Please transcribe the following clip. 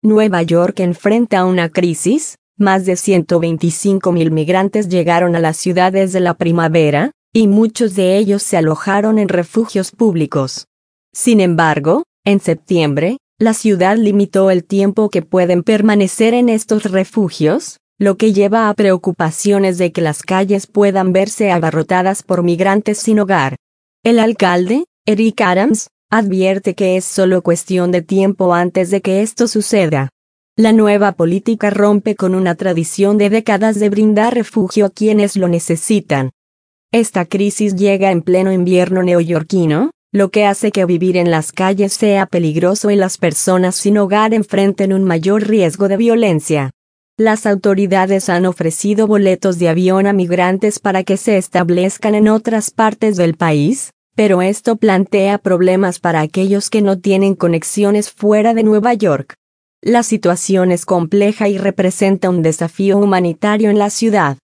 Nueva York enfrenta una crisis. Más de 125.000 migrantes llegaron a la ciudad desde la primavera, y muchos de ellos se alojaron en refugios públicos. Sin embargo, en septiembre, la ciudad limitó el tiempo que pueden permanecer en estos refugios, lo que lleva a preocupaciones de que las calles puedan verse abarrotadas por migrantes sin hogar. El alcalde, Eric Adams, advierte que es solo cuestión de tiempo antes de que esto suceda. La nueva política rompe con una tradición de décadas de brindar refugio a quienes lo necesitan. Esta crisis llega en pleno invierno neoyorquino, lo que hace que vivir en las calles sea peligroso y las personas sin hogar enfrenten un mayor riesgo de violencia. Las autoridades han ofrecido boletos de avión a migrantes para que se establezcan en otras partes del país, pero esto plantea problemas para aquellos que no tienen conexiones fuera de Nueva York. La situación es compleja y representa un desafío humanitario en la ciudad.